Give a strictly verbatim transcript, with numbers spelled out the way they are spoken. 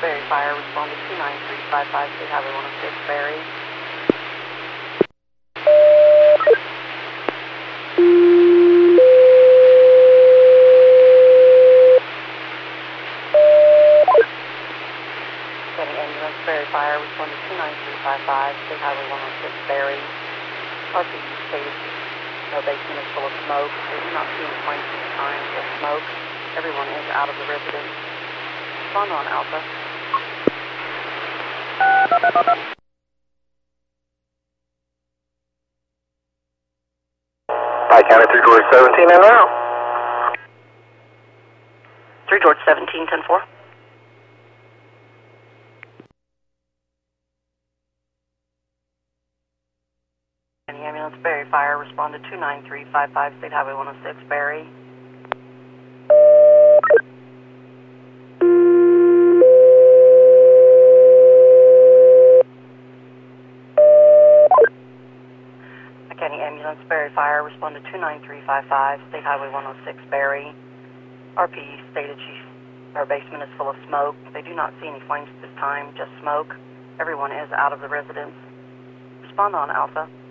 Berry Fire, respond to two nine three five five, State Highway one oh six, Berry. Getting ambulance, Berry Fire, respond to two nine three five five, State Highway one oh six, Berry. R P U stated the basement is full of smoke. They do not see any flames at the time, just smoke. Everyone is out of the residence. Respond on Alpha. Pike County three George seventeen and out. three George seventeen, ten four. Any ambulance, Berry Fire, respond to two nine three five five, State Highway one oh six, Berry. County Ambulance, Berry Fire, respond to two nine three five five, State Highway one oh six, Berry. R P stated chief, our basement is full of smoke. They do not see any flames at this time, just smoke. Everyone is out of the residence. Respond on Alpha.